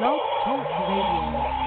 Blog Talk Radio.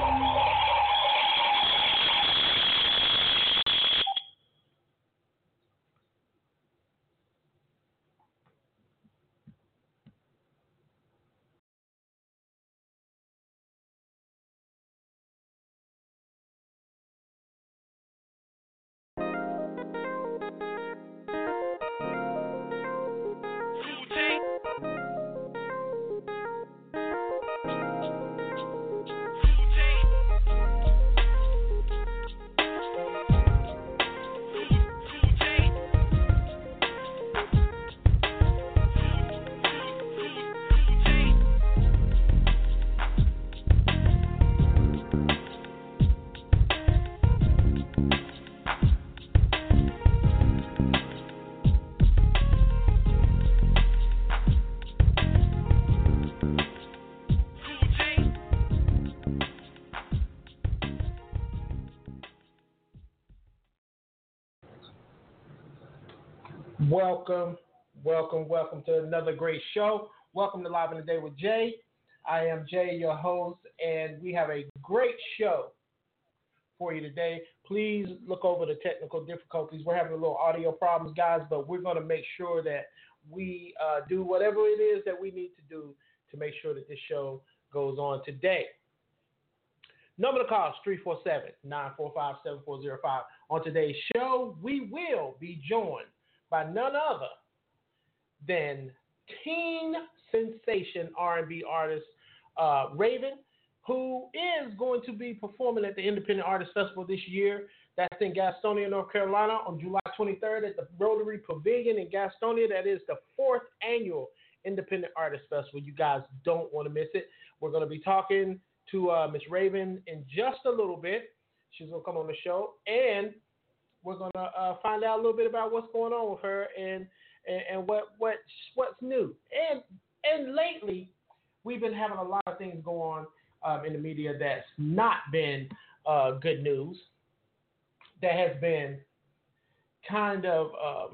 Welcome to another great show. Welcome to Live in the Day with Jay. I am Jay, your host, and we have a great show for you today. Please look over the technical difficulties. We're having a little audio problems, guys, but we're going to make sure that we do whatever it is that we need to do to make sure that this show goes on today. Number to call is 347-945-7405. On today's show, we will be joined by none other than teen sensation R&B artist Raven, who is going to be performing at the Independent Artist Festival this year. That's in Gastonia, North Carolina on July 23rd at the Rotary Pavilion in Gastonia. That is the 4th annual Independent Artist Festival. You guys don't want to miss it. We're going to be talking to Miss Raven in just a little bit. She's going to come on the show, and we're going to find out a little bit about what's going on with her and what's new. And lately, we've been having a lot of things go on in the media that's not been good news. That has been kind of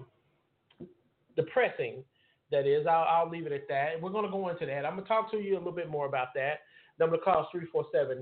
depressing. That is, I'll leave it at that. We're going to go into that. I'm going to talk to you a little bit more about that. Number to call is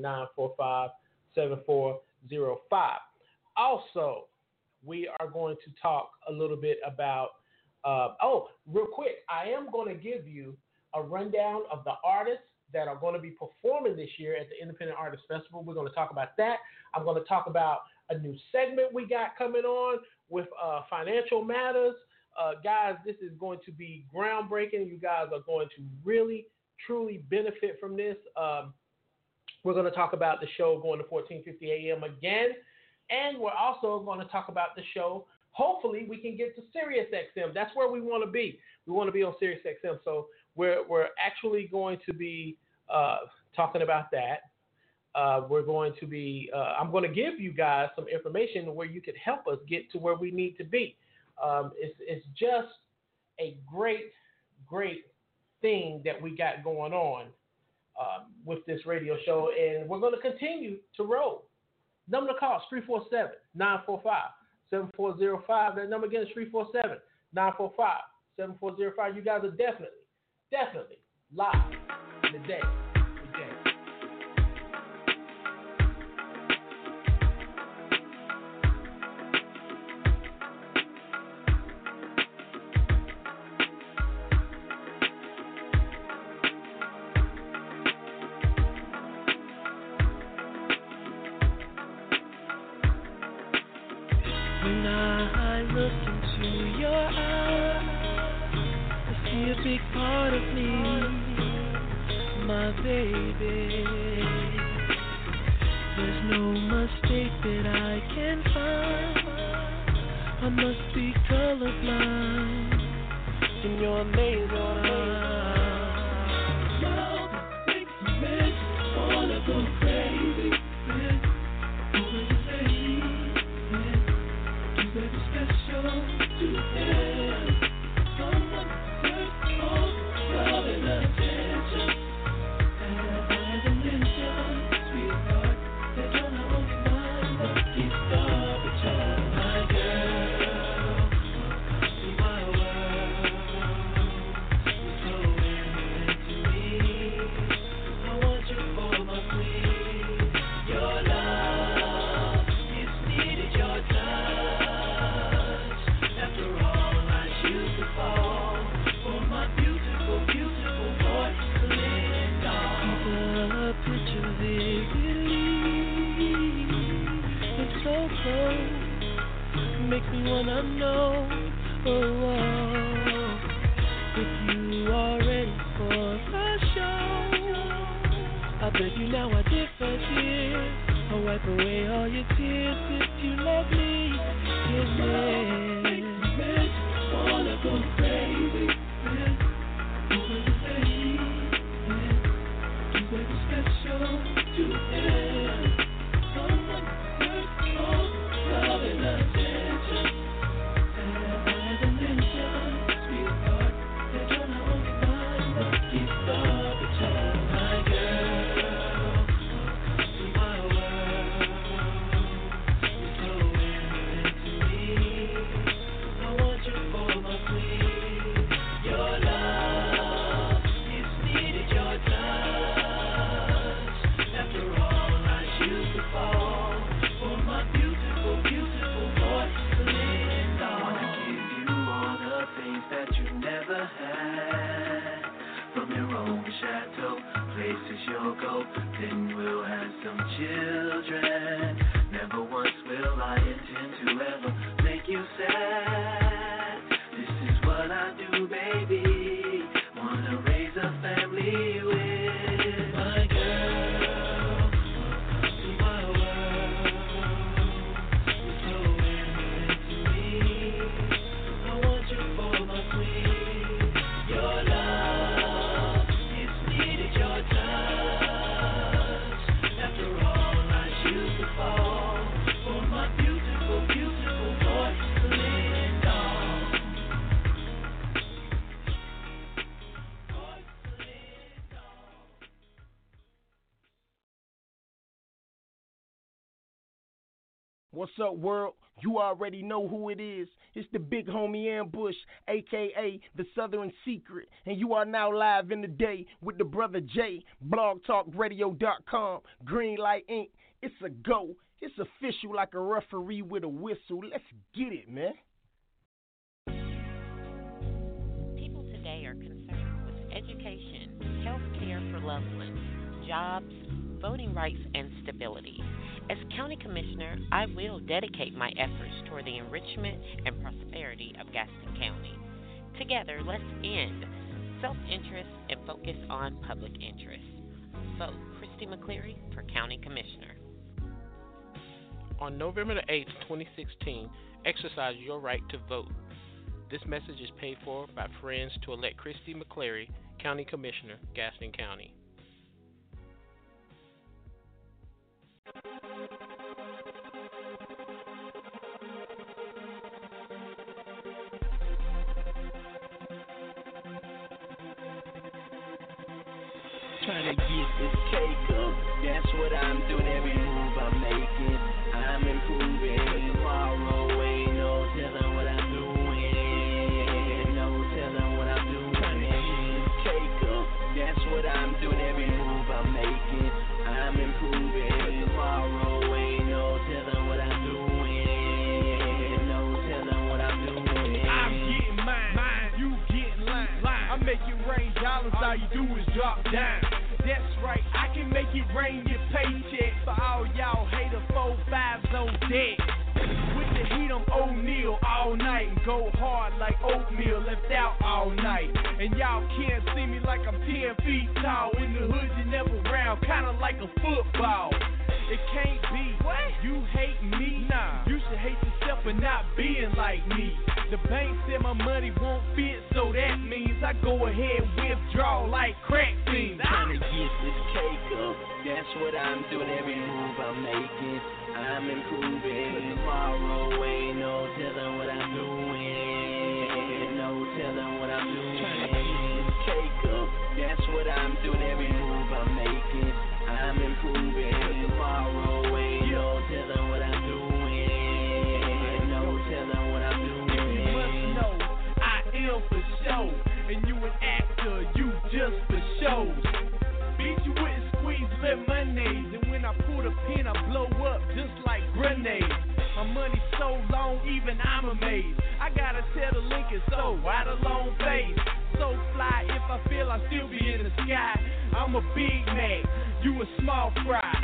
347-945-7405. Also, we are going to talk a little bit about, real quick, I am going to give you a rundown of the artists that are going to be performing this year at the Independent Artist Festival. We're going to talk about that. I'm going to talk about a new segment we got coming on with financial matters. Guys, this is going to be groundbreaking. You guys are going to really, truly benefit from this. We're going to talk about the show going to 1450 a.m. again. And we're also going to talk about the show. Hopefully, we can get to Sirius XM. That's where we want to be. We want to be on Sirius XM. So we're actually going to be talking about that. We're going to be. I'm going to give you guys some information where you could help us get to where we need to be. It's just a great thing that we got going on with this radio show, and we're going to continue to roll. Number to call is 347-945-7405. That number again is 347-945-7405. You guys are definitely live today. When I look into your eyes, I see a big part of me, my baby. There's no mistake that I can find. I must be colorblind in your amazing eyes. Love makes me wanna go crazy. So I know. Oh, oh. If you are ready for the show, I bet you now I differ. I'll wipe away all your tears if you let me. Give me. Wanna go crazy. You were special to him. Someone worth more love and attention. As I mentioned, sweetheart, that you're not only mine, but keep the child. My girl, come to my world. You're so innocent to me. I want you for my queen. Your love, it's needed your touch. After all, I used to fall for my beautiful, beautiful boy, Linda. I wanna give you all the things that you never had. From your own chateau, places you'll go, then we'll have some children. Never once will I intend to ever make you sad. This is what I do, baby. Wanna raise a family with my girl. Welcome to my world. You're so innocent to me. I want you for my queen. Your love, it's needed your touch. After all, I used to fall for my beautiful, beautiful boy, Linda. What's up, world? You already know who it is. It's the big homie Ambush, a.k.a. the Southern Secret. And you are now live in the day with the brother Jay, blogtalkradio.com, Greenlight Inc. It's a go. It's official like a referee with a whistle. Let's get it, man. People today are concerned with education, health care for loved ones, jobs, voting rights, and stability. As County Commissioner, I will dedicate my efforts toward the enrichment and prosperity of Gaston County. Together, let's end self-interest and focus on public interest. Vote Christy McCleary for County Commissioner. On November the 8th, 2016, exercise your right to vote. This message is paid for by Friends to elect Christy McCleary, County Commissioner, Gaston County. Trying to get this cake up, that's what I'm doing. Every move I'm making, I'm improving. Tomorrow ain't no telling what I'm doing. No telling what I'm doing. Trying to get this cake up, that's what I'm doing. Every move I'm making, I'm improving. Tomorrow ain't no telling what I'm doing. No telling what I'm doing. I'm getting mine, you getting line. I make it rain dollars, all you do is drop down. That's right, I can make it rain your paycheck. For all y'all hater 4-5s on deck. With the heat, I'm O'Neal all night. And go hard like oatmeal, left out all night. And y'all can't see me like I'm 10 feet tall. In the hood, you never round, kinda like a football. It can't be. What? You hate me? Nah. You should hate yourself for not being like me. The bank said my money won't fit, so that means I go ahead and withdraw like crack fiends. Trying to get this cake up, that's what I'm doing. Every move I'm making, I'm improving. Tomorrow ain't no telling what I'm doing. No telling what I'm doing. Trying to get this cake up, that's what I'm doing. Every move I'm making, I'm improving. Tomorrow ain't no telling what I'm doing. No telling what I'm doing. You must know I am for show, and you an actor, you just for shows. Beat you with squeeze lemonade, and when I pull the pin, I blow up just like grenades. My money so long, even I'm amazed. I gotta tell the Lincoln, so why the long face? So fly, if I feel I still be in the sky. I'm a Big Mac, you a small fry.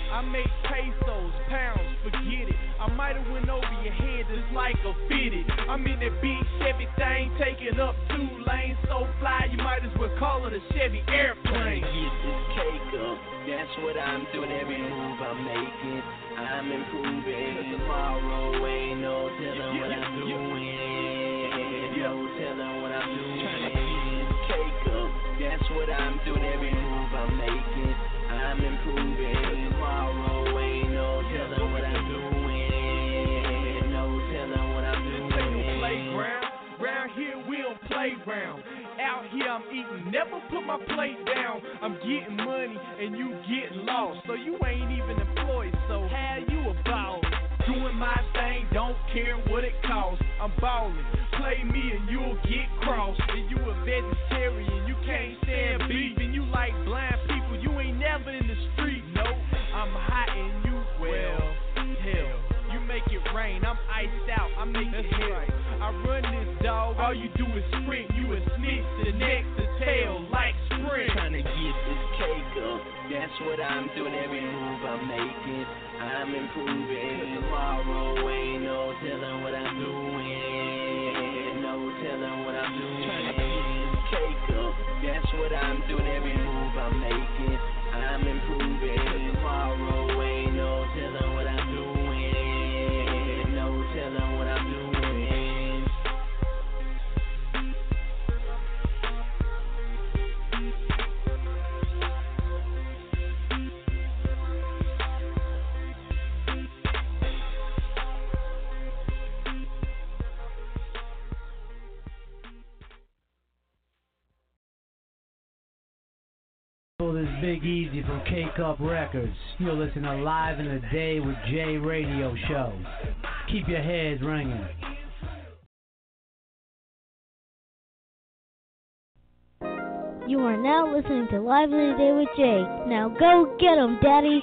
I make pesos, pounds, forget it. I might have went over your head just like a fitted. I'm in that big Chevy thing, taking up 2 lanes, so fly you might as well call it a Chevy airplane. Get this cake up, that's what I'm doing. Every move I'm making, I'm improving. Tomorrow ain't no telling what I'm doing. No telling what I'm doing. Trying to get this cake up, that's what I'm doing. Every move I'm making, I'm improving. Tomorrow ain't no telling what I'm doing. No telling what I'm doing. This ain't no playground. Round here we don't play round. Out here I'm eating, never put my plate down. I'm getting money and you getting lost. So you ain't even employed, so how you about? Doing my thing, don't care what it costs. I'm ballin', play me and you'll get crossed. And you a vegetarian, you can't stand beef. And you like blind people, you ain't never in the street. No, I'm hot and you, well, hell. You make it rain, I'm iced out, I make it hell. I run this dog, all you do is sprint. You a snitch, the next to tail like sprint. Trying to get this cake up, that's what I'm doing. Every move I'm making, I'm improving. Tomorrow ain't no telling what I'm doing. No telling what I'm doing. Trying to get this cake up, that's what I'm doing. Every move I'm making, I'm improving. Tomorrow ain't no telling what I'm doing. No telling what I'm doing. This is Big Easy from K-Cup Records. You're listening to Live in the Day with Jay Radio Show. Keep your heads ringing. You are now listening to Live in the Day with Jay. Now go get 'em, Daddy.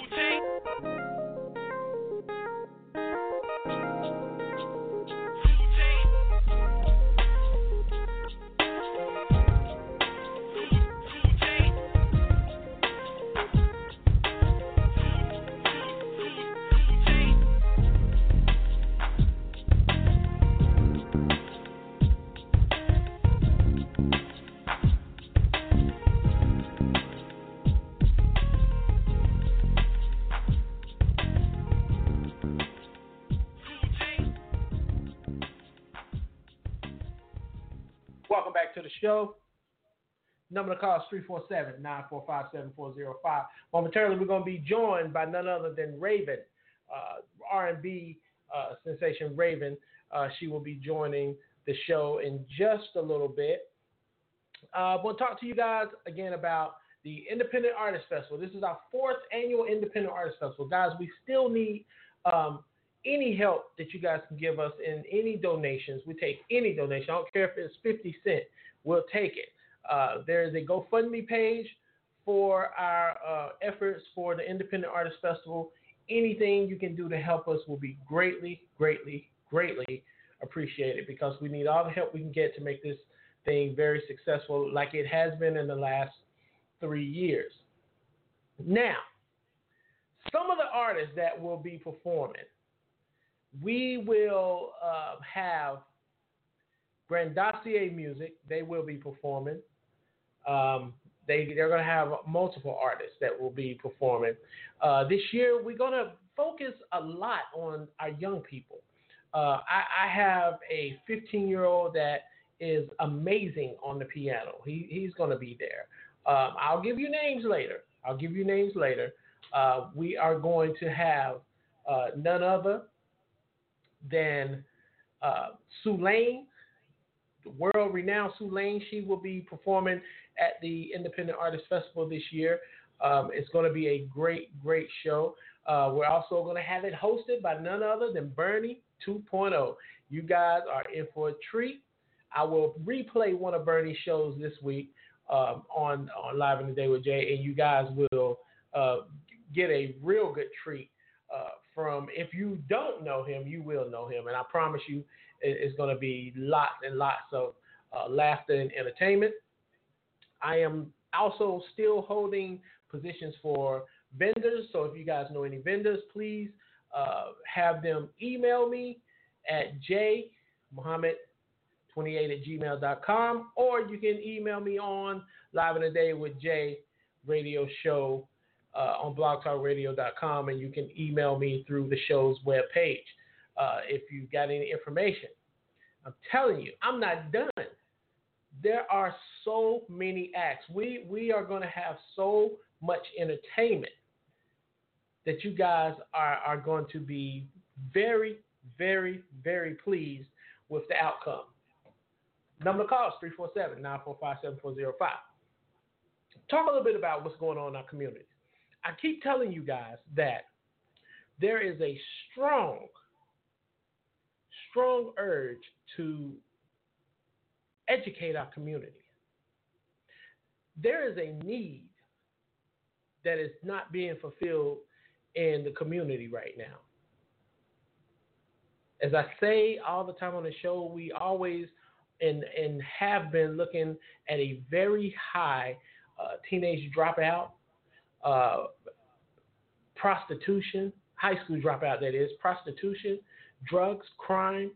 Welcome back to the show. Number to call is 347-945-7405. Momentarily, we're going to be joined by none other than Raven, R&B sensation Raven. She will be joining the show in just a little bit. We'll talk to you guys again about the Independent Artist Festival. This is our 4th annual Independent Artist Festival. Guys, we still need any help that you guys can give us in any donations. We take any donation. I don't care if it's 50 cents. We'll take it. There is a GoFundMe page for our efforts for the Independent Artist Festival. Anything you can do to help us will be greatly, greatly, greatly appreciated, because we need all the help we can get to make this thing very successful like it has been in the last 3 years. Now, some of the artists that will be performing, we will have Grandacier Music. They will be performing. They're going to have multiple artists that will be performing. This year, we're going to focus a lot on our young people. I have a 15-year-old that is amazing on the piano. He's going to be there. I'll give you names later. We are going to have none other than Sue Lane, the world-renowned Sue Lane. She will be performing at the Independent Artist Festival this year. It's going to be a great, great show. We're also going to have it hosted by none other than Bernie 2.0. You guys are in for a treat. I will replay one of Bernie's shows this week on Live in the Day with Jay, and you guys will get a real good treat from, if you don't know him, you will know him. And I promise you, it's going to be lots and lots of laughter and entertainment. I am also still holding positions for vendors. So if you guys know any vendors, please have them email me at jmuhammad28@gmail.com, or you can email me on Live in the Day with Jay radio show on blogtalkradio.com, and you can email me through the show's webpage if you've got any information. I'm telling you, I'm not done. There are so many acts. We are going to have so much entertainment that you guys are going to be very, very, very pleased with the outcome. Number to call is 347-945-7405. Talk a little bit about what's going on in our community. I keep telling you guys that there is a strong urge to educate our community. There is a need that is not being fulfilled in the community right now. As I say all the time on the show, we always and have been looking at a very high teenage dropout, prostitution, high school dropout, that is, prostitution, drugs, crime.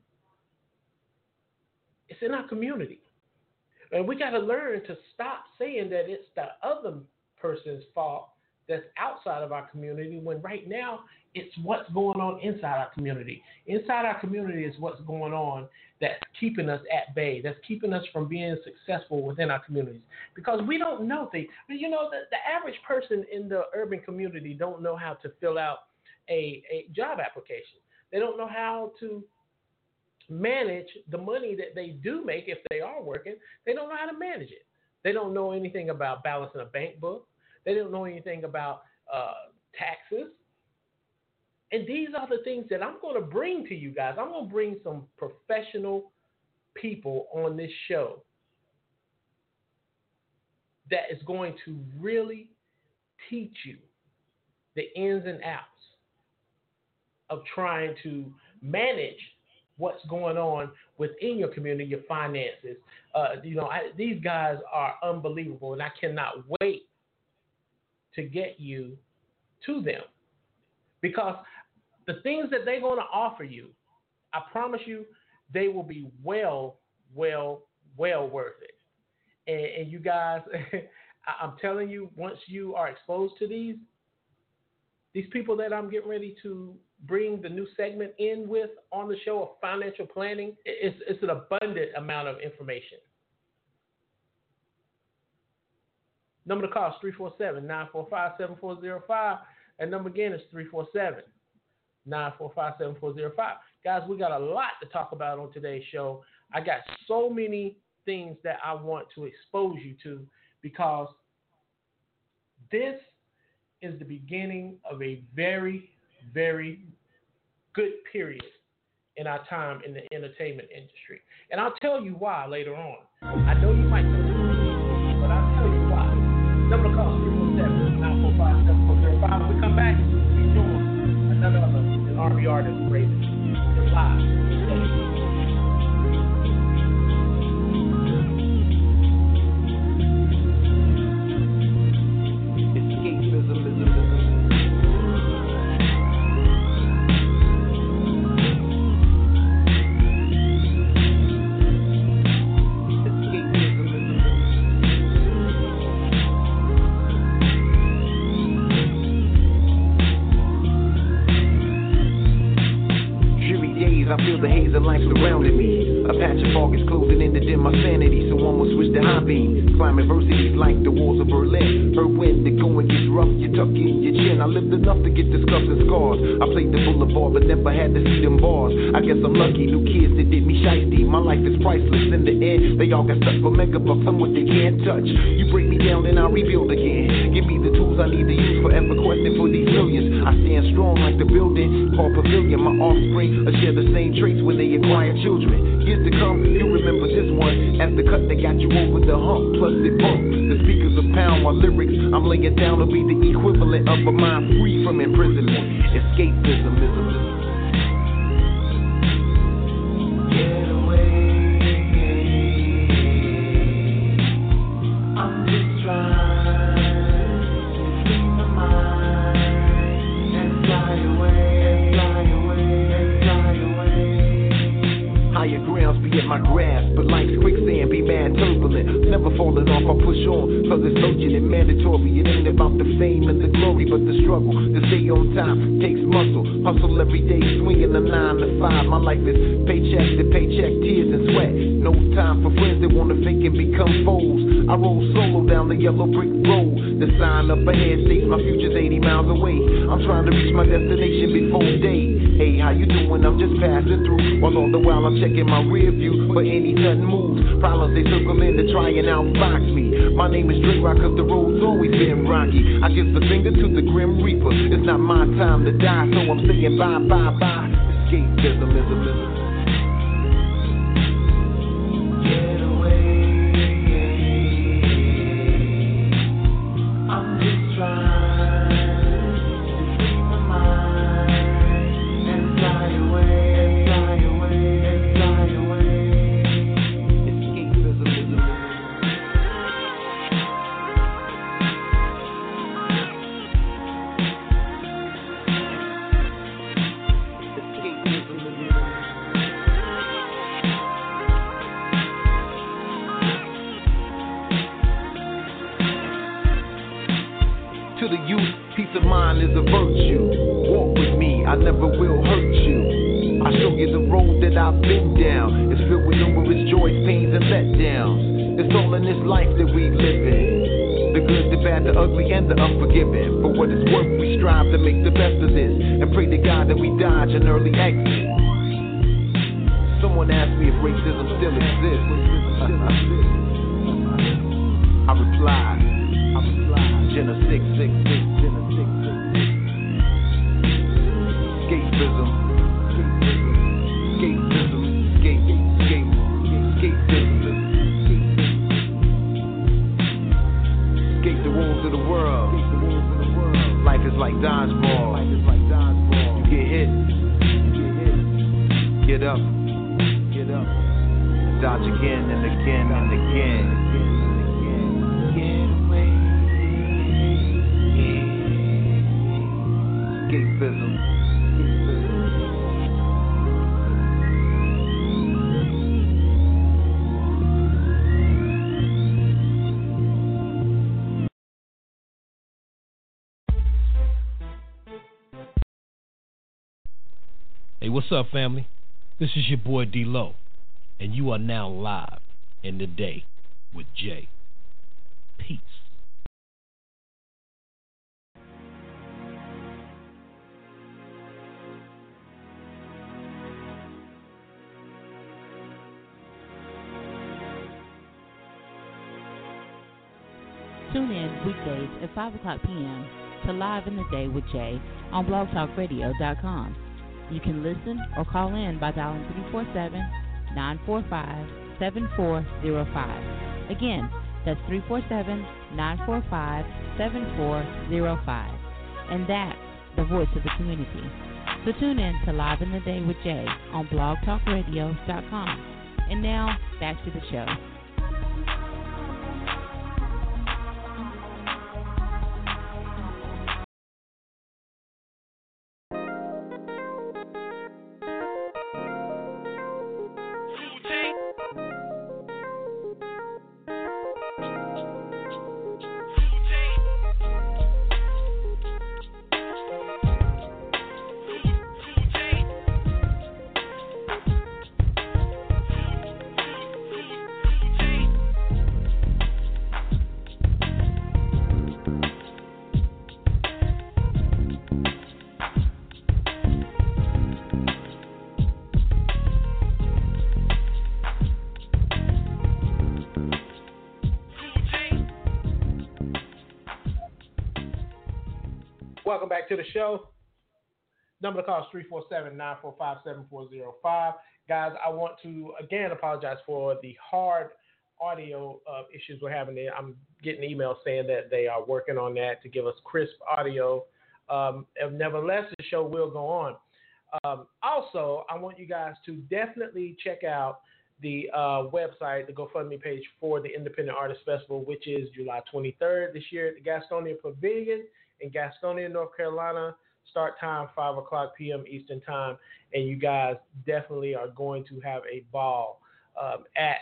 It's in our community. And we got to learn to stop saying that it's the other person's fault that's outside of our community, when right now it's what's going on inside our community. Inside our community is what's going on that's keeping us at bay, that's keeping us from being successful within our communities. Because we don't know things. You know, the average person in the urban community don't know how to fill out a job application. They don't know how to manage the money that they do make if they are working. They don't know how to manage it. They don't know anything about balancing a bank book. They don't know anything about taxes. And these are the things that I'm going to bring to you guys. I'm going to bring some professional people on this show that is going to really teach you the ins and outs of trying to manage what's going on within your community, your finances. These guys are unbelievable, and I cannot wait to get you to them, because the things that they're going to offer you, I promise you, they will be well worth it. And you guys, I'm telling you, once you are exposed to these people that I'm getting ready to bring the new segment in with on the show of financial planning, it's an abundant amount of information. Number to call is 347-945-7405. And number again is 347-945-7405. Guys, we got a lot to talk about on today's show. I got so many things that I want to expose you to, because this is the beginning of a very, very good period in our time in the entertainment industry. And I'll tell you why later on. I know you might think, but I'll tell you why. Number to call is 347-945-7405. When we come back, we'll be doing another an R&B artist, Raven. It's live today. I feel the haze of life surrounding me. A patch of fog is closing in to dim my sanity, so one will switch to high beams. Climb adversities like the walls of Berlin. Her when the going gets rough, you tuck in your chin. I lived enough to get the scuffs and scars. I played the boulevard, but never had to see them bars. I guess I'm lucky, new kids that did me shiesty. My life is priceless in the end. They all got stuck for megabucks, I'm what they can't touch. You break me down and I'll rebuild again. Give me the tools I need to use, forever questing for these millions. I stand strong like the building called Pavilion. My offspring will share the same traits when they acquire children. Years to come, you remember this one as the cut that got you over the hump. Plus it bumped the speakers of pound. My lyrics I'm laying down will be the equivalent of a mind free from imprisonment. Escapism is a get away. I'm just trying to free my mind. push on, cause it's urgent and mandatory. It ain't about the fame and the glory, but the struggle to stay on top takes muscle. Hustle every day, swinging the 9 to 5. My life is paycheck to paycheck, tears and sweat. No time for friends that wanna fake and become foes. I roll solo down the yellow brick road. The sign up ahead states my future's 80 miles away. I'm trying to reach my destination before day. Hey, how you doing? I'm just passing through. While all the while I'm checking my rear view for any sudden moves. Problems they circle in to try and outbox me. My name is Dre Rock, cause the road's always been rocky. I give the finger to the Grim Reaper. It's not my time to die, so I'm saying bye, bye, bye. Escapism is a myth. Get away. I'm just trying to free my mind and fly away, fly away, fly away. Escapism is a myth. To the youth, peace of mind is a virtue. Walk with me, I never will hurt you. I show you the road that I've been down. It's filled with numerous joys, pains, and letdowns. It's all in this life that we live in. The good, the bad, the ugly, and the unforgiving. For what it's worth, we strive to make the best of this. And pray to God that we dodge an early exit. Someone asked me if racism still exists. I replied, Jenna 666, Jenna 666. Escapism, escapism, escapism. Escape the wolves of the world. Life is like dodgeball. You get hit, get up, dodge again and again and again. Escapism. Hey, what's up, family? This is your boy D-Lo, and you are now live in the day with Jay. Peace. Tune in weekdays at 5 o'clock p.m. to Live in the Day with Jay on blogtalkradio.com. You can listen or call in by dialing 347-945-7405. Again, that's 347-945-7405. And that's the voice of the community. So tune in to Live in the Day with Jay on blogtalkradio.com. And now, back to the show. Welcome back to the show. Number to call is 347-945-7405. Guys, I want to again apologize for the hard audio issues we're having there. I'm getting emails saying that they are working on that to give us crisp audio. Nevertheless, the show will go on. Also, I want you guys to definitely check out the website, the GoFundMe page for the Independent Artist Festival, which is July 23rd this year at the Gastonia Pavilion in Gastonia, North Carolina. Start time 5 o'clock p.m. Eastern time, and you guys definitely are going to have a ball at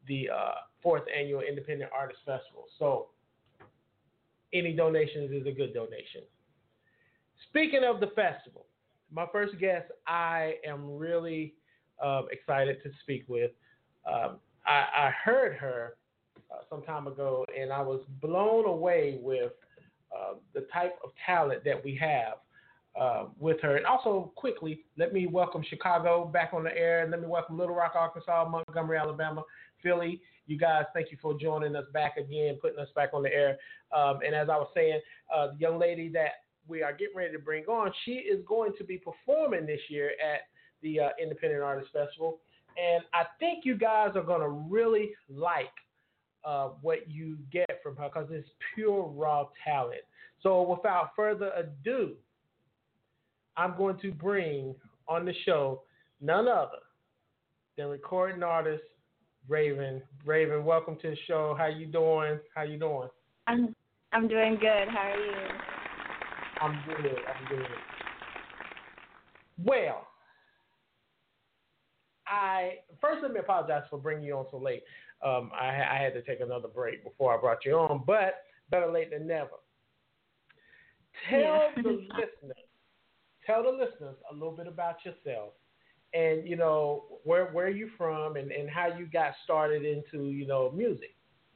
the 4th Annual Independent Artist Festival. So any donations is a good donation. Speaking of the festival, my first guest I am really excited to speak with. I heard her some time ago, and I was blown away with the type of talent that we have with her. And also, quickly, let me welcome Chicago back on the air. Let me welcome Little Rock, Arkansas, Montgomery, Alabama, Philly. You guys, thank you for joining us back again, putting us back on the air. And as I was saying, the young lady that we are getting ready to bring on, she is going to be performing this year at the Independent Artist Festival. And I think you guys are going to really like what you get from her because it's pure raw talent. So without further ado, I'm going to bring on the show none other than recording artist Raven. Raven, welcome to the show. How you doing? I'm doing good. How are you? I'm good. Well, first let me apologize for bringing you on so late. I had to take another break before I brought you on, but better late than never. Tell the listeners a little bit about yourself, and where you from, and how you got started into music.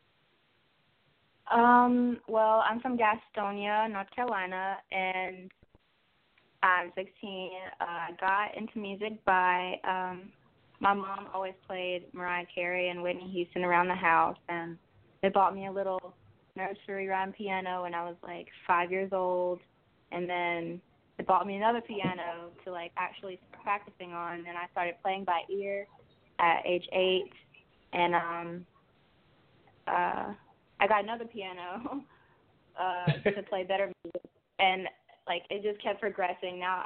Well, I'm from Gastonia, North Carolina, and I'm 16. I got into music by my mom always played Mariah Carey and Whitney Houston around the house, and they bought me a little nursery rhyme piano when I was like 5 years old, and then they bought me another piano to like actually start practicing on, and I started playing by ear at age 8, and I got another piano to play better music, and like it just kept progressing. Now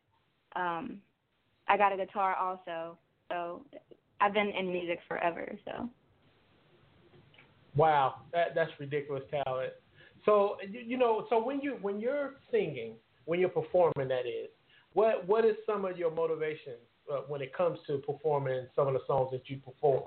I got a guitar also. So I've been in music forever. So. Wow, that's ridiculous talent. So so when you're singing, when you're performing, that is, what is some of your motivations when it comes to performing some of the songs that you perform?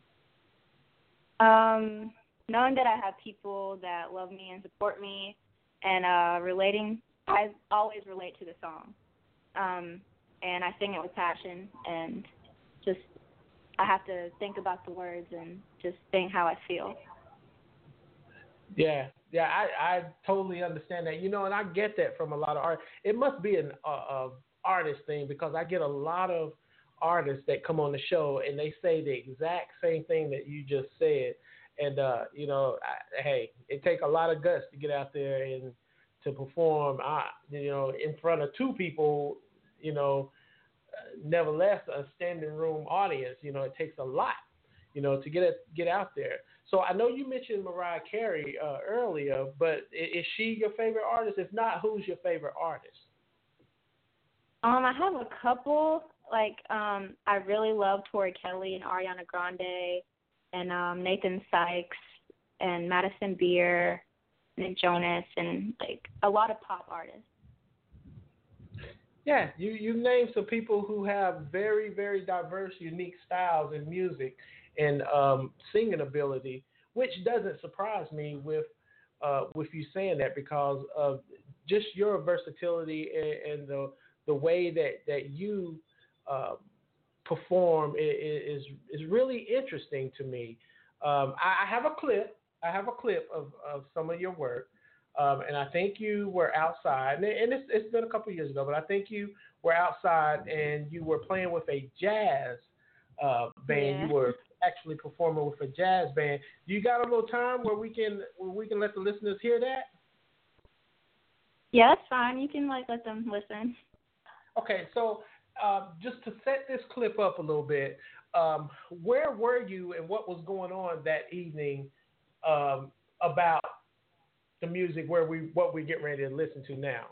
Knowing that I have people that love me and support me, and relating, I always relate to the song, and I sing it with passion and. Just, I have to think about the words and just sing how I feel. Yeah, I totally understand that. And I get that from a lot of art. It must be an artist thing because I get a lot of artists that come on the show and they say the exact same thing that you just said. And, hey, it takes a lot of guts to get out there and to perform, in front of two people, nevertheless, a standing room audience, it takes a lot, to get out there. So I know you mentioned Mariah Carey earlier, but is she your favorite artist? If not, who's your favorite artist? I have a couple. Like, I really love Tori Kelly and Ariana Grande and Nathan Sykes and Madison Beer, Nick Jonas, and like a lot of pop artists. Yeah, you named some people who have very, very diverse, unique styles in music and singing ability, which doesn't surprise me with you saying that because of just your versatility and the way that you perform is really interesting to me. I have a clip. Of some of your work. And I think you were outside, and it's been a couple years ago, but I think you were outside and you were playing with a jazz band. Yeah. You were actually performing with a jazz band. You got a little time where we can let the listeners hear that? Yeah, that's fine. You can let them listen. Okay, so just to set this clip up a little bit, where were you and what was going on that evening about the music what we're getting ready to listen to now?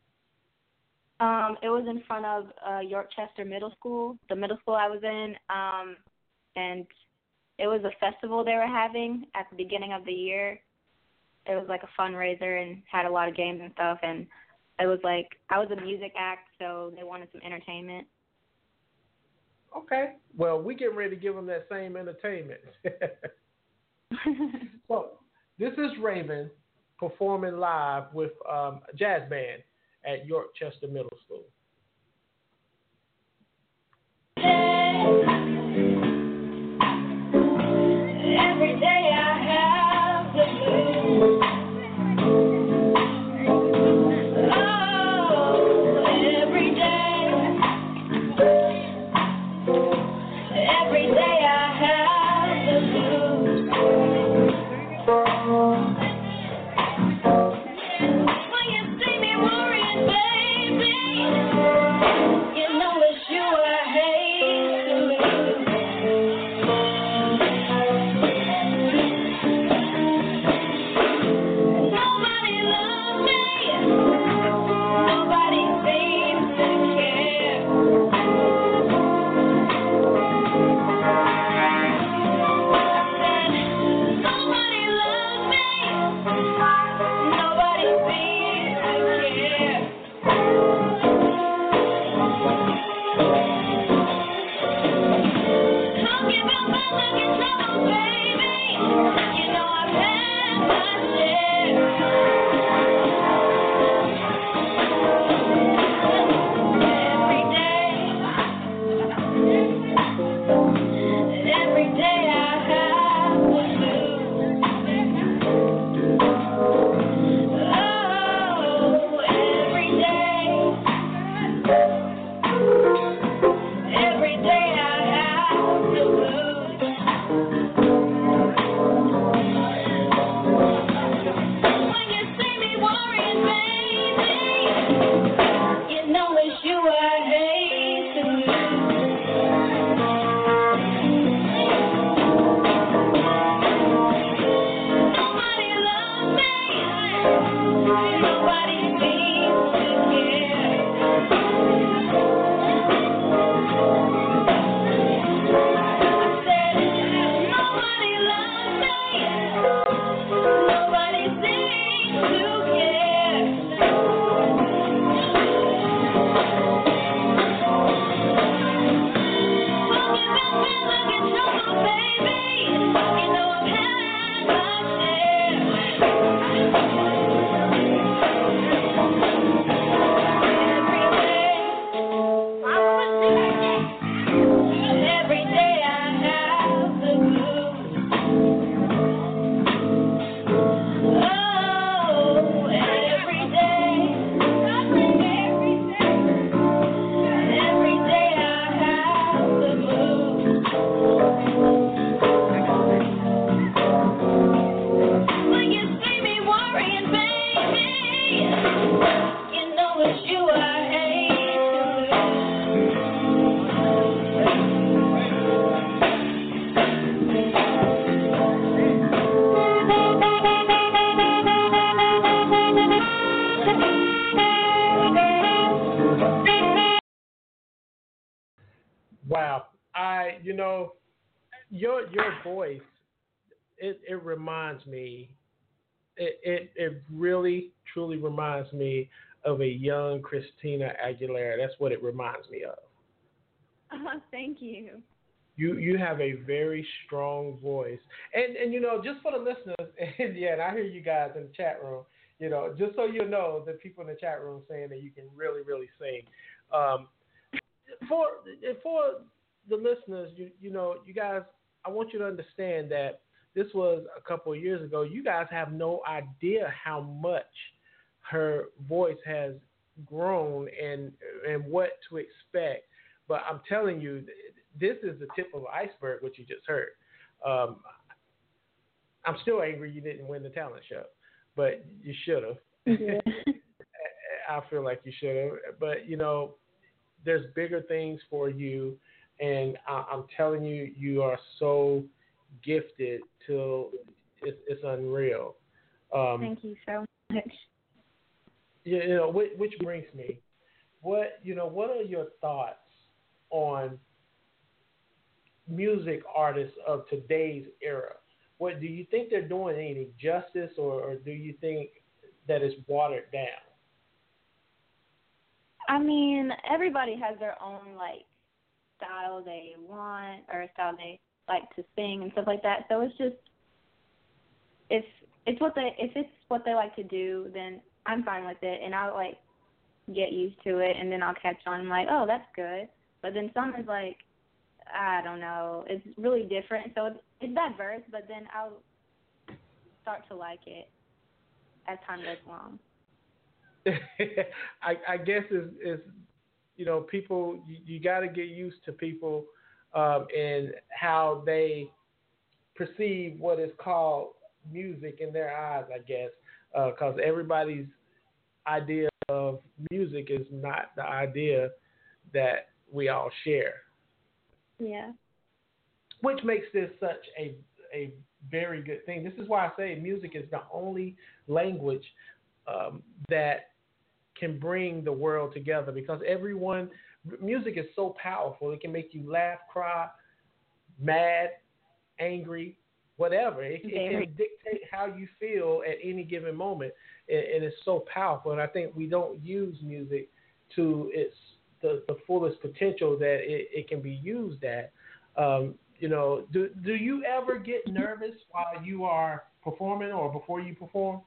It was in front of Yorkchester Middle School, the middle school I was in, and it was a festival they were having at the beginning of the year. It was like a fundraiser and had a lot of games and stuff, and it was like I was a music act, so they wanted some entertainment. Okay. Well, we getting ready to give them that same entertainment. So this is Raven performing live with a jazz band at York Chester Middle School. Every day I have the blues. Oh, every day. Every day I have the blues. When you see me worrying, baby, you know it's you I hate to lose. Nobody loves me. Nobody seems to care. Nobody loves me. Nobody seems to care. Don't give up my luck and trouble, baby. You know I've had my share. Every day I have the blues. Oh, every day. Every day I have the blues. When you see me worrying, baby, you know it's you I hate to lose. Nobody loves me. Nobody seems to care. I said, nobody loves me. Nobody seems to care. Don't give up my luck and trouble, baby. You know I've had my share. Every day I have the blues. Oh, every day. Every day I have the blues. When you see me worrying, baby, you know it's you I hate to Wow. Your voice, it reminds me, it really, truly reminds me of a young Christina Aguilera. That's what it reminds me of. Thank you. You have a very strong voice. And just for the listeners, and I hear you guys in the chat room, just so you know, the people in the chat room saying that you can really, really sing. For the listeners, you guys, I want you to understand that this was a couple of years ago. You guys have no idea how much her voice has grown and what to expect. But I'm telling you, this is the tip of the iceberg, what you just heard. I'm still angry you didn't win the talent show, but you should have. Yeah. I feel like you should have. But, there's bigger things for you. And I'm telling you, you are so gifted till it's unreal. Thank you so much. Which brings me, what are your thoughts on music artists of today's era? What do you think they're doing any justice, or do you think that it's watered down? I mean, everybody has their own style they want or a style they like to sing and stuff like that. So it's just if it's what they like to do, then I'm fine with it, and I'll like get used to it, and then I'll catch on. I'm like, oh, that's good. But then some is like, I don't know, it's really different. So it's diverse, but then I'll start to like it as time goes along. I guess is people, you got to get used to people and how they perceive what is called music in their eyes, I guess, because everybody's idea of music is not the idea that we all share. Yeah. Which makes this such a very good thing. This is why I say music is the only language that can bring the world together, because music is so powerful. It can make you laugh, cry, mad, angry, whatever. It can dictate how you feel at any given moment, and it's so powerful. And I think we don't use music to the fullest potential that it can be used at. Do you ever get nervous while you are performing or before you perform?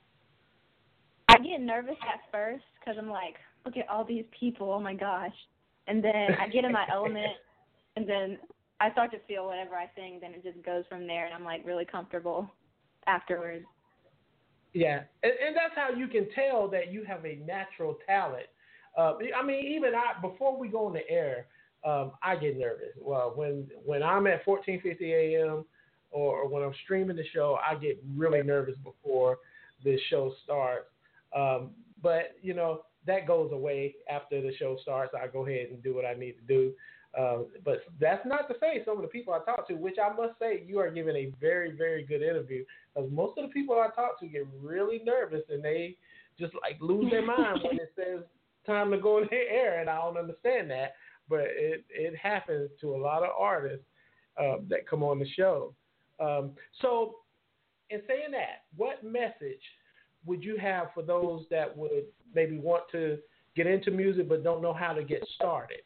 I get nervous at first because I'm like, look at all these people, oh my gosh. And then I get in my element, and then I start to feel whatever I sing, then it just goes from there, and I'm like really comfortable afterwards. Yeah, and that's how you can tell that you have a natural talent. Even before we go on the air, I get nervous. Well, when I'm at 1450 AM or when I'm streaming the show, I get really nervous before the show starts. But that goes away after the show starts. I go ahead and do what I need to do. But that's not the face of the people I talk to, which I must say you are giving a very, very good interview, because most of the people I talk to get really nervous and they just like lose their mind when it says time to go in the air, and I don't understand that. But it happens to a lot of artists that come on the show. So in saying that, what message would you have for those that would maybe want to get into music but don't know how to get started?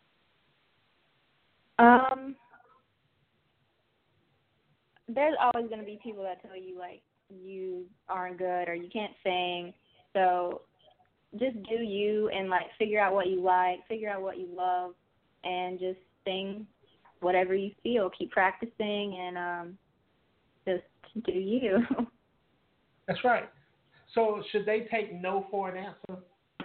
There's always going to be people that tell you, like, you aren't good or you can't sing. So just do you and, like, figure out what you like, figure out what you love, and just sing whatever you feel. Keep practicing and just do you. That's right. So should they take no for an answer?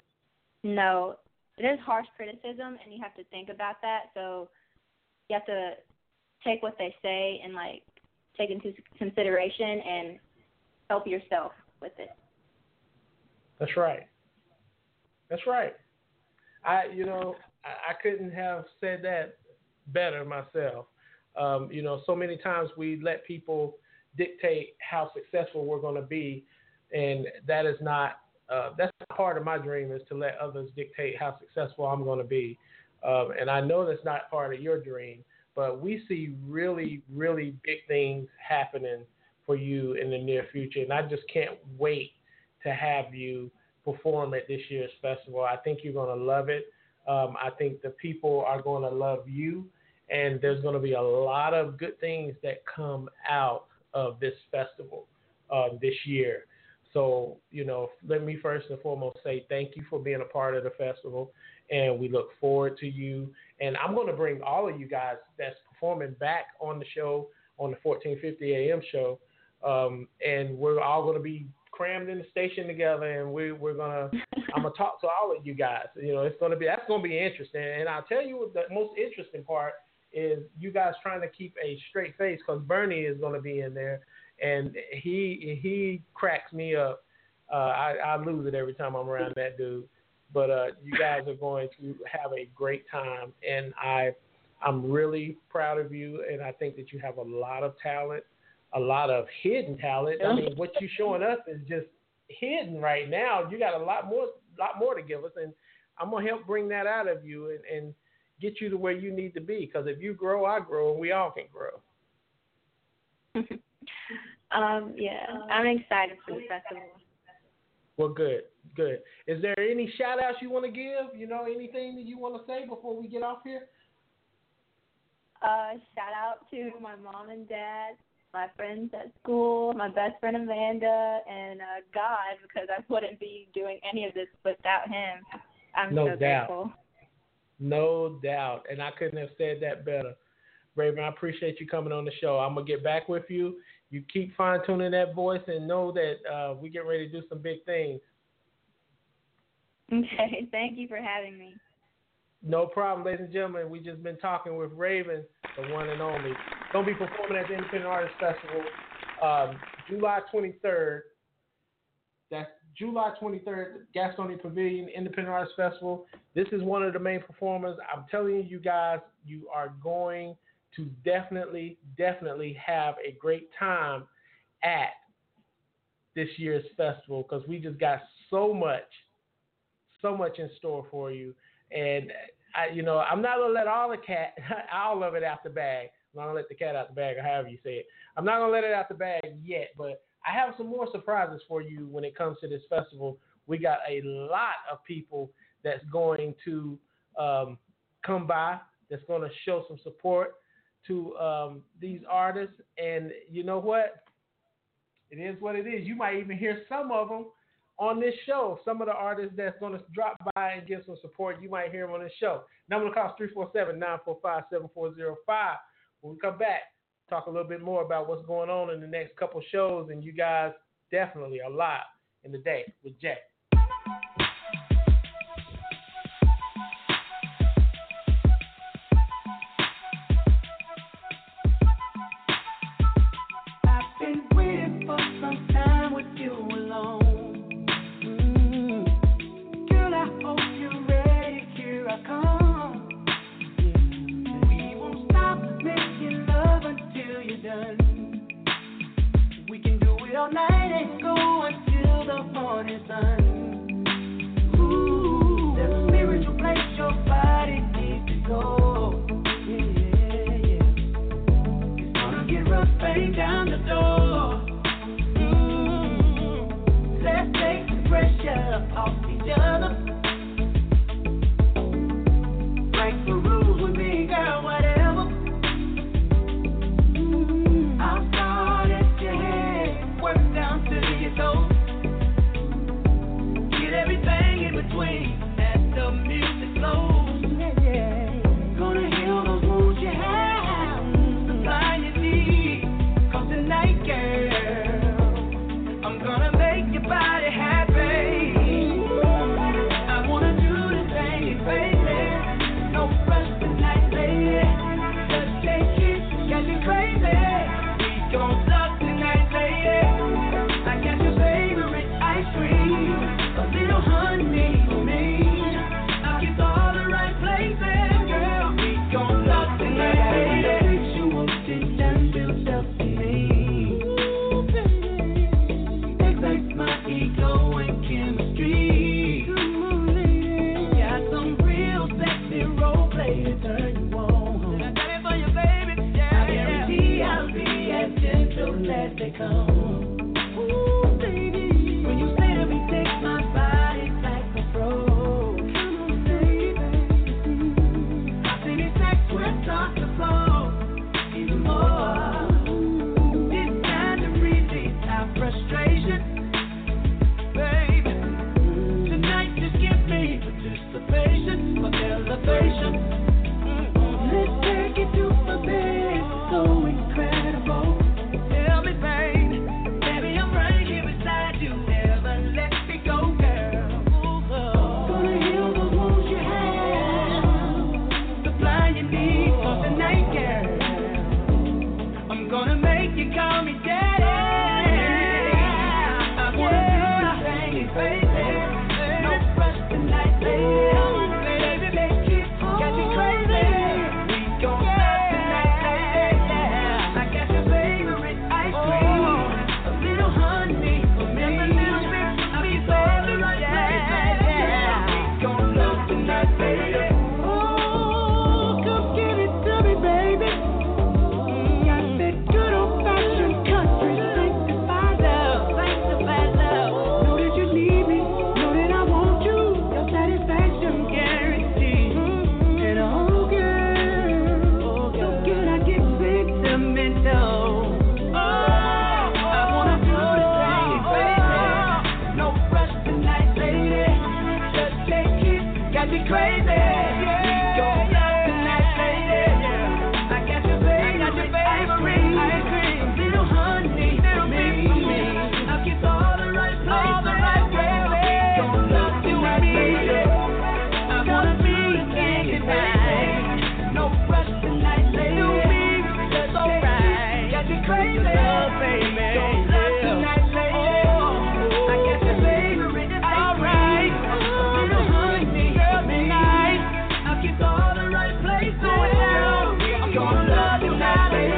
No. There's harsh criticism, and you have to think about that. So you have to take what they say and, like, take into consideration and help yourself with it. That's right. That's right. I couldn't have said that better myself. So many times we let people dictate how successful we're going to be, and that is not that's part of my dream, is to let others dictate how successful I'm going to be. And I know that's not part of your dream, but we see really, really big things happening for you in the near future, and I just can't wait to have you perform at this year's festival. I think you're going to love it. I think the people are going to love you, and there's going to be a lot of good things that come out of this festival this year. So, let me first and foremost say thank you for being a part of the festival, and we look forward to you. And I'm going to bring all of you guys that's performing back on the show, on the 1450 AM show, and we're all going to be crammed in the station together, and I'm gonna talk to all of you guys. That's going to be interesting. And I'll tell you what the most interesting part is, you guys trying to keep a straight face, because Bernie is going to be in there, and he cracks me up. I lose it every time I'm around that dude. But you guys are going to have a great time, and I'm really proud of you, and I think that you have a lot of talent, a lot of hidden talent. I mean, what you're showing us is just hidden right now. You got a lot more to give us, and I'm going to help bring that out of you and get you to where you need to be, because if you grow, I grow, and we all can grow. Yeah, I'm excited for the festival. Well, good. Is there any shout-outs you want to give? Anything that you want to say before we get off here? Shout out to my mom and dad, my friends at school, my best friend Amanda, and God, because I wouldn't be doing any of this without him. I'm no so doubt. grateful. No doubt. And I couldn't have said that better. Raven, I appreciate you coming on the show. I'm going to get back with you. You keep fine-tuning that voice and know that we get ready to do some big things. Okay, thank you for having me. No problem, ladies and gentlemen. We just been talking with Raven, the one and only. Going to be performing at the Independent Artists Festival July 23rd. That's July 23rd, Gastonia Pavilion, Independent Artists Festival. This is one of the main performers. I'm telling you guys, you are going to definitely have a great time at this year's festival because we just got so much in store for you. And I'm not gonna let all of it out the bag. I'm not gonna let the cat out the bag, or however you say it. I'm not gonna let it out the bag yet, but I have some more surprises for you when it comes to this festival. We got a lot of people that's going to come by, that's going to show some support to these artists. And you know what? It is what it is. You might even hear some of them on this show. Some of the artists that's going to drop by and give some support, you might hear them on this show. Number to call is 347-945-7405. When we come back, talk a little bit more about what's going on in the next couple shows, and you guys definitely are live in the day with Jay. I've been waiting for some time with you alone. Girl, I hope you're ready. Here I come. We won't stop making love until you're done. We can do it all night and go until the morning sun. me crazy. We gon' love tonight, lady. I got your favorite ice cream. Little honey, little me. I'll get all the right places. We gon' love tonight, lady. I wanna be in tonight. No rush tonight, lady. That's alright. Got me crazy, baby. Gon' love tonight, lady. I got your favorite ice cream. Little honey, girl, tonight. I'll get all the right places. I'm gonna love tonight, lady.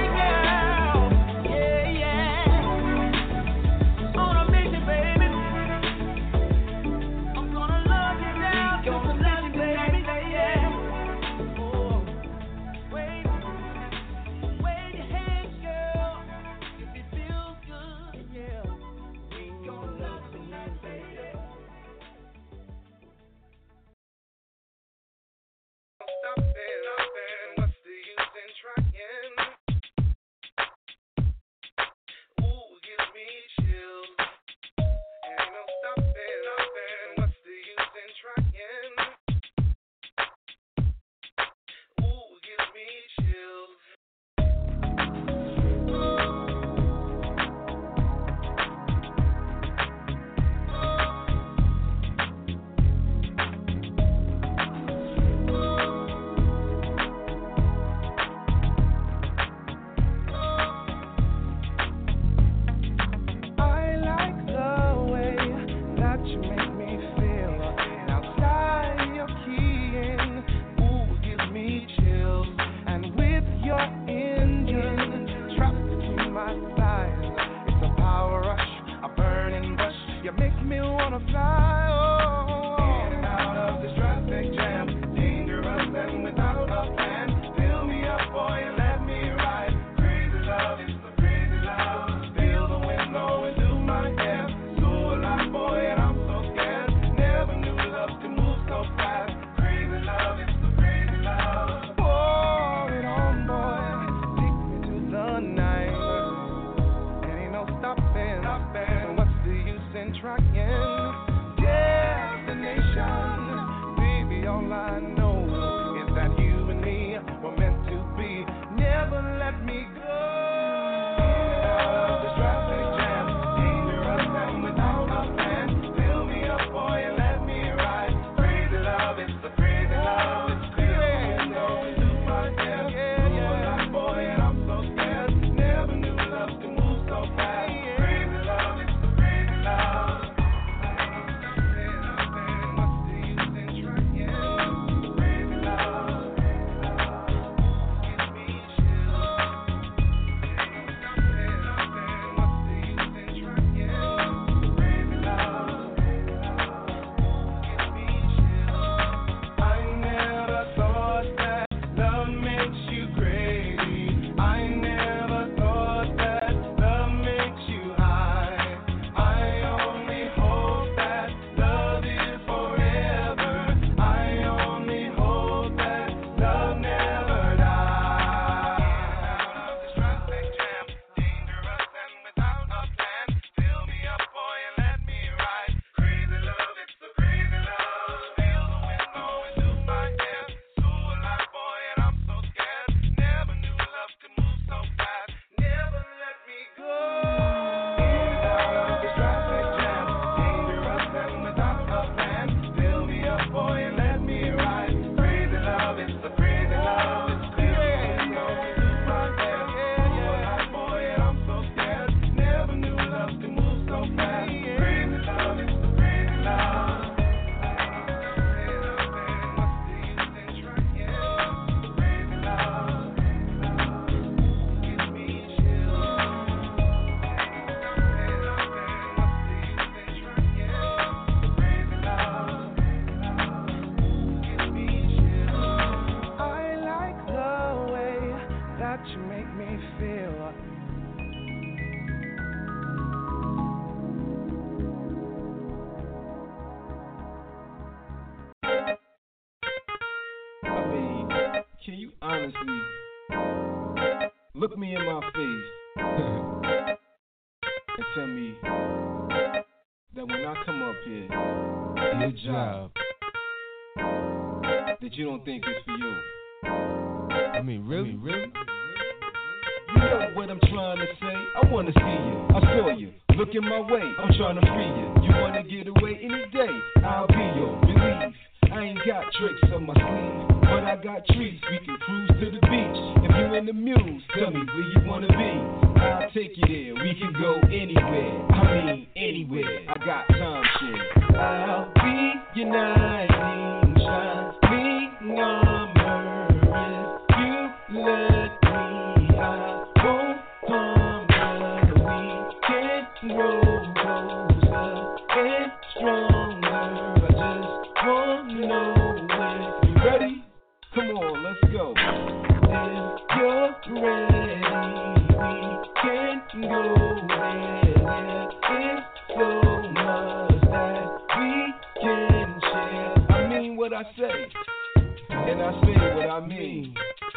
honestly, look me in my face and tell me that when I come up here, good job. that you don't think it's for you. I mean, really? You know what I'm trying to say? I wanna see you, I saw you, looking my way, I'm trying to free you. You wanna get away any day, I'll be your relief. I ain't got tricks on my sleeve, but I got treats, we can cruise to the beach. If you in the muse, tell me where you wanna be. I'll take you there, we can go anywhere. I mean anywhere, I got time shit. I'll be your knight in shining armor. If you let me, I won't harm you. We can grow closer and stronger. I just wanna know if you're ready. Come on, let's go. If you're ready, we can go there. There is so much that we can share. I mean what I say, and I say what I mean.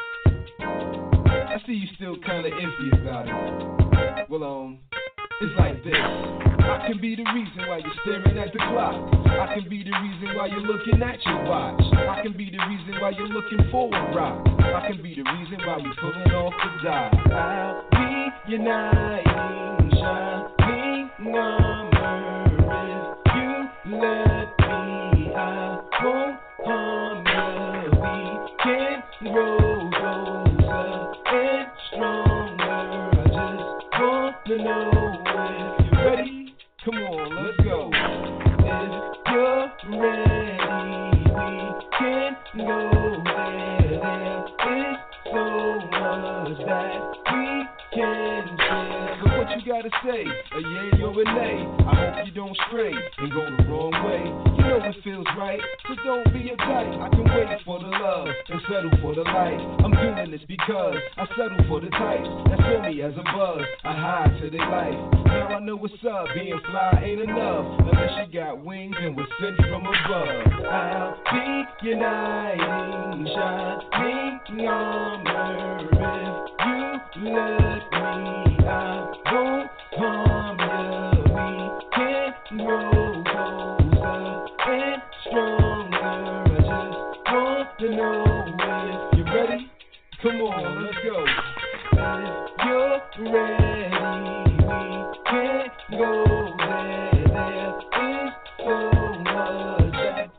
I see you still kinda iffy about it. Well, it's like this. I can be the reason why you're staring at the clock. I can be the reason why you're looking at your watch. I can be the reason why you're looking for a rock. I can be the reason why we pulling off the dial. I'll be your knight in shining armor. If you let me, I won't harm you. We can grow closer and stronger. I just wanna know if you're ready. Come on, let's go. If you're ready, we can go there. There is so much that we can share. So what you gotta say? A yay or a nay? I hope you don't stray and go the wrong way. You know it feels right, so don't be uptight. I can wait for the love and settle for the life. I'm doing this because I settle for the types that saw me as a buzz. I hide to their life. Now I know what's up. Being fly ain't enough unless you got wings and was sent from above. I'll be your knight in shining armor. If you let me, I won't harm you. We can grow closer and stronger. I just want to know if you're ready. Come on, let's go. If you're ready, we can go there. There is so much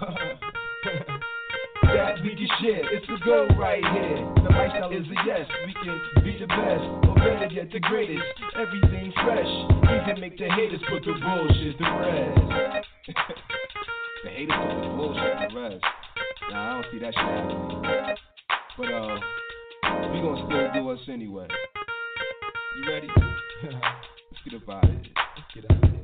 that we can share. It's a go right here. The lifestyle is a yes. We can be the best, or better yet, the greatest. Everything fresh. Even make the haters put the bullshit to rest. The haters put the bullshit to rest. Nah, I don't see that shit happening. But we gonna still do us anyway. You ready? Let's get up out of here. Let's get out of here.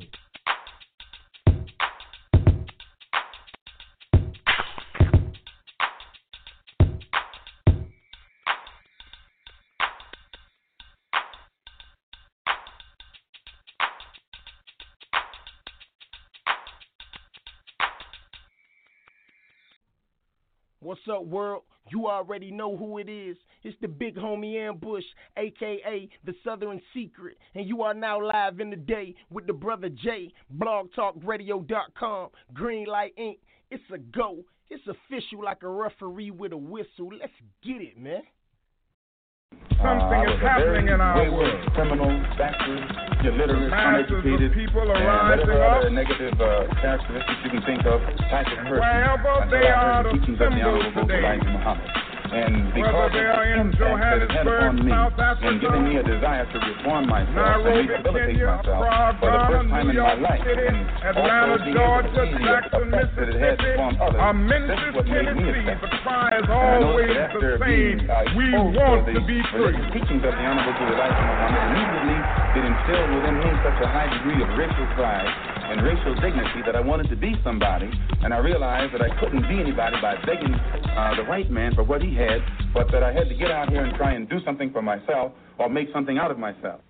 What's up, world? You already know who it is. It's the big homie Ambush, a.k.a. the Southern Secret. And you are now live in the day with the brother Jay, blogtalkradio.com, Greenlight Inc. It's a go. It's official like a referee with a whistle. Let's get it, man. Something is happening in our world. Criminal, backward, illiterate, uneducated, people are and rising whatever up. other negative characteristics you can think of, type of person. Wherever they are, the teachings of the symbols Honorable today. Elijah Muhammad. And Whether because they of are the in impact that it had upon Johannesburg, me, South Africa, and giving me a desire to reform myself Nairobi, and rehabilitate Kenya, myself Prague, for the first time New in my York life, City, and Atlanta, also being able Georgia, to see the Jackson, effect that it has Mississippi, upon others. or This Memphis, is what made me Tennessee, effective. the cry is And I know always that after the being same. We exposed want to to the be free. religious teachings of the Honorable Elijah Muhammad, immediately it instilled within me such a high degree of racial pride and racial dignity that I wanted to be somebody, and I realized that I couldn't be anybody by begging the white man for what he had, but that I had to get out here and try and do something for myself or make something out of myself.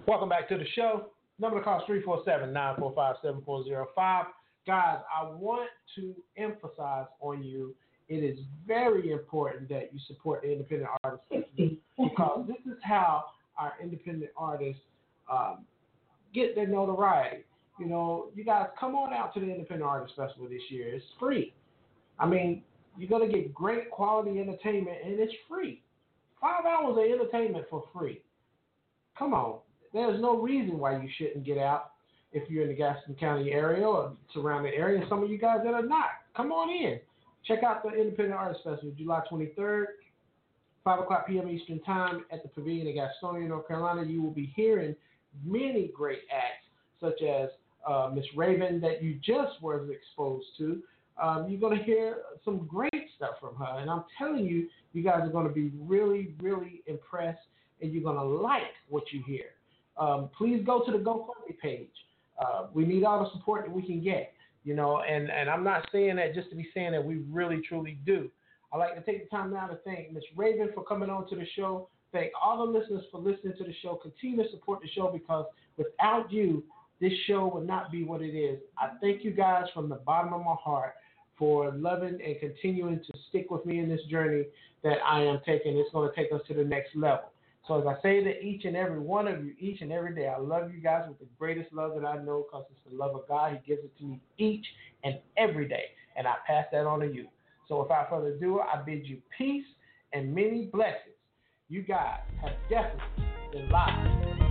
Welcome back to the show. Number to call is 347-945-7405. Guys, I want to emphasize on you, it is very important that you support the Independent Artists Festival because this is how our independent artists get their notoriety. You know, you guys come on out to the Independent Artists Festival this year. It's free. I mean, you're going to get great quality entertainment, and it's free. 5 hours of entertainment for free. Come on. There's no reason why you shouldn't get out if you're in the Gaston County area or surrounding area. Some of you guys that are not, come on in. Check out the Independent Artists Festival, July 23rd, 5 o'clock p.m. Eastern Time at the Pavilion in Gastonia, North Carolina. You will be hearing many great acts, such as Miss Raven that you just were exposed to. You're going to hear some great stuff from her. And I'm telling you, you guys are going to be really, really impressed, and you're going to like what you hear. Please go to the GoFundMe page. We need all the support that we can get, you know, and I'm not saying that just to be saying that, we really, truly do. I'd like to take the time now to thank Ms. Raven for coming on to the show. Thank all the listeners for listening to the show. Continue to support the show because without you, this show would not be what it is. I thank you guys from the bottom of my heart for loving and continuing to stick with me in this journey that I am taking. It's going to take us to the next level. So as I say to each and every one of you, each and every day, I love you guys with the greatest love that I know because it's the love of God. He gives it to me each and every day, and I pass that on to you. So without further ado, I bid you peace and many blessings. You guys have definitely been live.